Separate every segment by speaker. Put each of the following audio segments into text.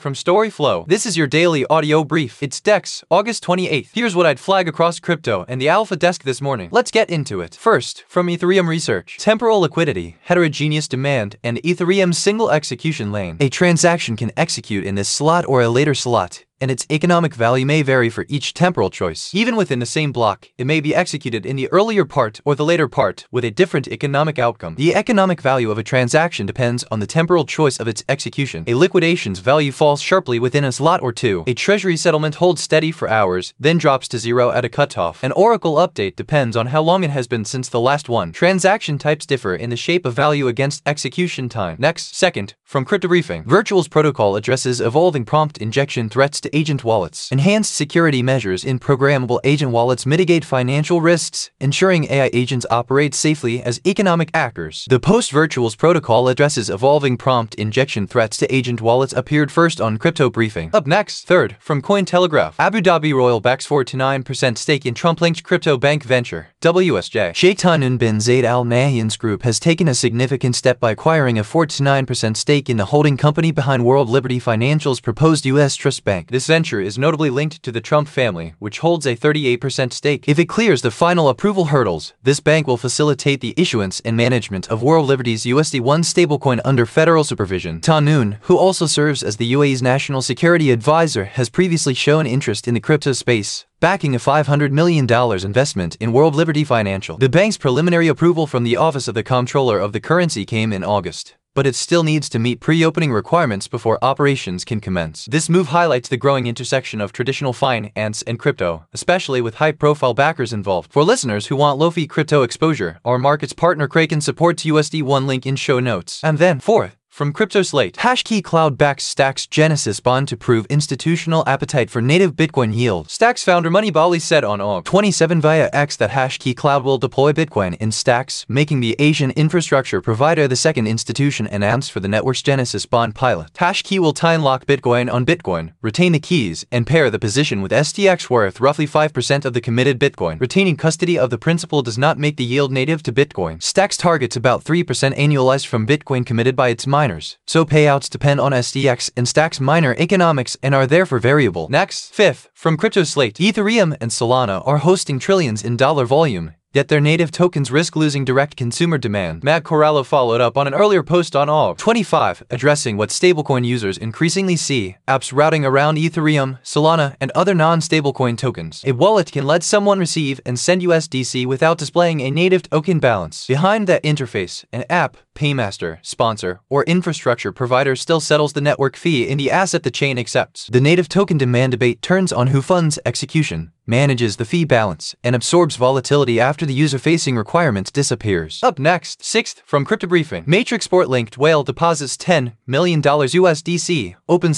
Speaker 1: From Storyflow, this is your daily audio brief. It's DEX, August 28th. Here's what I'd flag across crypto and the alpha desk this morning. Let's get into it. First, from Ethereum Research. Temporal liquidity, heterogeneous demand, and Ethereum's single execution lane. A transaction can execute in this slot or a later slot, and its economic value may vary for each temporal choice. Even within the same block, it may be executed in the earlier part or the later part with a different economic outcome. The economic value of a transaction depends on the temporal choice of its execution. A liquidation's value falls sharply within a slot or two. A treasury settlement holds steady for hours, then drops to zero at a cutoff. An oracle update depends on how long it has been since the last one. Transaction types differ in the shape of value against execution time. Next, second, from Crypto Briefing. Virtuals protocol addresses evolving prompt injection threats to agent wallets. Enhanced security measures in programmable agent wallets mitigate financial risks, ensuring AI agents operate safely as economic actors. The Post-Virtuals protocol addresses evolving prompt injection threats to agent wallets appeared first on Crypto Briefing. Up next, third, from Cointelegraph. Abu Dhabi Royal backs 49% stake in Trump-linked crypto bank venture, WSJ. Sheikh Tahnoon bin Zayed Al Nahyan's group has taken a significant step by acquiring a 49% stake in the holding company behind World Liberty Financial's proposed U.S. trust bank. This venture is notably linked to the Trump family, which holds a 38% stake. If it clears the final approval hurdles, this bank will facilitate the issuance and management of World Liberty's USD1 stablecoin under federal supervision. Tahnoon, who also serves as the UAE's national security advisor, has previously shown interest in the crypto space, backing a $500 million investment in World Liberty Financial. The bank's preliminary approval from the Office of the Comptroller of the Currency came in August, but it still needs to meet pre-opening requirements before operations can commence. This move highlights the growing intersection of traditional finance and crypto, especially with high-profile backers involved. For listeners who want low-fee crypto exposure, our markets partner Kraken supports USD1 link in show notes. And then, fourth, from CryptoSlate. Hashkey Cloud backs Stacks Genesis bond to prove institutional appetite for native Bitcoin yield. Stacks founder Money Bali said on Aug. 27 via X that Hashkey Cloud will deploy Bitcoin in Stacks, making the Asian infrastructure provider the second institution announced for the network's Genesis bond pilot. Hashkey will time-lock Bitcoin on Bitcoin, retain the keys, and pair the position with STX worth roughly 5% of the committed Bitcoin. Retaining custody of the principal does not make the yield native to Bitcoin. Stacks targets about 3% annualized from Bitcoin committed by its miners, so payouts depend on STX and Stacks miner economics and are therefore variable. Next, fifth, from CryptoSlate. Ethereum and Solana are hosting trillions in dollar volume, yet their native tokens risk losing direct consumer demand. Matt Corallo followed up on an earlier post on Aug. 25, addressing what stablecoin users increasingly see: apps routing around Ethereum, Solana, and other non-stablecoin tokens. A wallet can let someone receive and send USDC without displaying a native token balance. Behind that interface, an app, paymaster, sponsor, or infrastructure provider still settles the network fee in the asset the chain accepts. The native token demand debate turns on who funds execution, manages the fee balance, and absorbs volatility after the user-facing requirements disappears. Up next, sixth, from Crypto Briefing. Matrix Port-linked whale deposits $10 million USDC, opens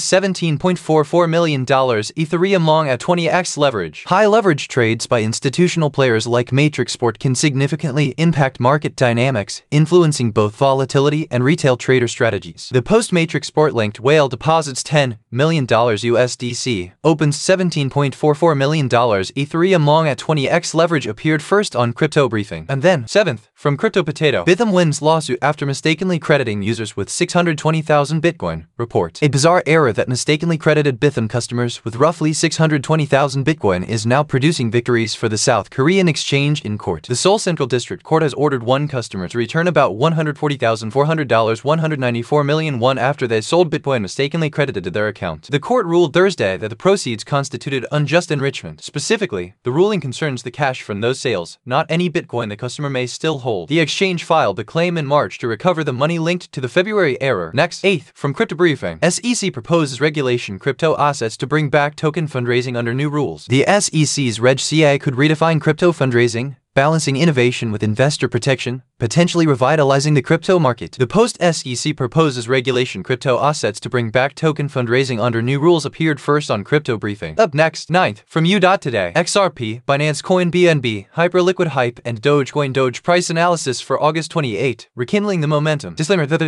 Speaker 1: $17.44 million Ethereum long at 20x leverage. High leverage trades by institutional players like Matrixport can significantly impact market dynamics, influencing both volatility and retail trader strategies. The post-Matrixport-linked whale deposits $10 million USDC, opens $17.44 million Ethereum long at 20x leverage appeared first on Crypto Briefing. And then, seventh, from Crypto Potato. Bitham wins lawsuit after mistakenly crediting users with 620,000 Bitcoin, report. A bizarre error that mistakenly credited Bitham customers with roughly 620,000 Bitcoin is now producing victories for the South Korean exchange in court. The Seoul Central District Court has ordered one customer to return about $140,400, $194 million won after they sold Bitcoin mistakenly credited to their account. The court ruled Thursday that the proceeds constituted unjust enrichment. Specifically, the ruling concerns the cash from those sales, not any Bitcoin the customer may still hold. The exchange filed a claim in March to recover the money linked to the February error. Next, eighth, from Crypto Briefing. SEC proposes regulation crypto assets to bring back token fundraising under new rules. The SEC's Reg CA could redefine crypto fundraising, balancing innovation with investor protection, potentially revitalizing the crypto market. The post-SEC proposes regulation crypto assets to bring back token fundraising under new rules appeared first on Crypto Briefing. Up next, ninth, from U.Today. XRP, Binance Coin BNB, Hyperliquid Hype, and Dogecoin Doge price analysis for August 28, rekindling the momentum. Disclaimer. The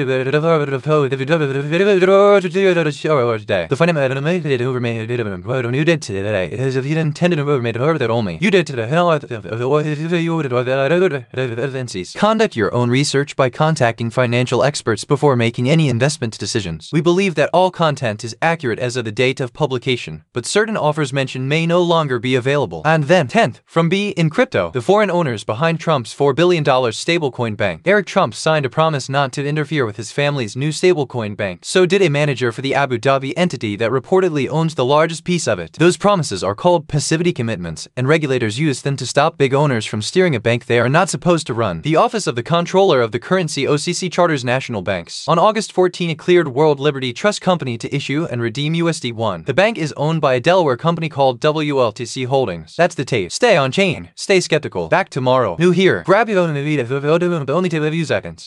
Speaker 1: fundamental you did today is if you intended to made that only. You did today. Conduct your own research by contacting financial experts before making any investment decisions. We believe that all content is accurate as of the date of publication, but certain offers mentioned may no longer be available. And then, 10th, from B in Crypto, the foreign owners behind Trump's $4 billion stablecoin bank. Eric Trump signed a promise not to interfere with his family's new stablecoin bank. So did a manager for the Abu Dhabi entity that reportedly owns the largest piece of it. Those promises are called passivity commitments, and regulators use them to stop big owners from steering a bank they are not supposed to run. The Office of the Comptroller of the Currency OCC charters national banks. On August 14, it cleared World Liberty Trust Company to issue and redeem USD1. The bank is owned by a Delaware company called WLTC Holdings. That's the tape. Stay on chain. Stay skeptical. Back tomorrow. New here. Grab your own video. Only take a few seconds.